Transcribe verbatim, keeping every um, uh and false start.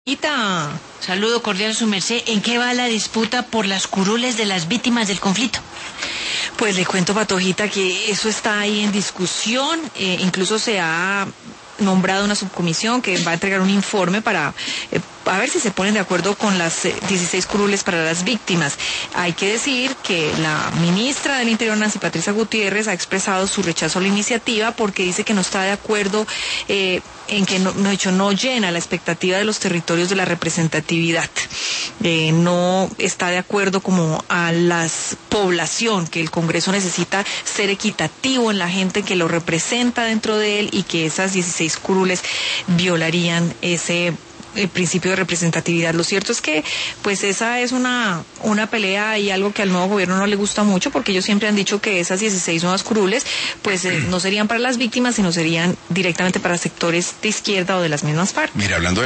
Saludo cordial a su merced. ¿En qué va la disputa por las curules de las víctimas del conflicto? Pues le cuento, Patojita, que eso está ahí en discusión. Eh, incluso se ha nombrado una subcomisión que va a entregar un informe para eh, a ver si se ponen de acuerdo con las eh, dieciséis curules para las víctimas. Hay que decir que la ministra del Interior, Nancy Patricia Gutiérrez, ha expresado su rechazo a la iniciativa porque dice que no está de acuerdo eh, en que no, no, hecho, no llena la expectativa de los territorios de la representatividad. Eh, no está de acuerdo como a la población, que el Congreso necesita ser equitativo en la gente que lo representa dentro de él y que esas dieciséis curules violarían ese el principio de representatividad. Lo cierto es que pues esa es una una pelea y algo que al nuevo gobierno no le gusta mucho, porque ellos siempre han dicho que esas dieciséis nuevas curules pues eh, no serían para las víctimas, sino serían directamente para sectores de izquierda o de las mismas FARC. Mira, hablando de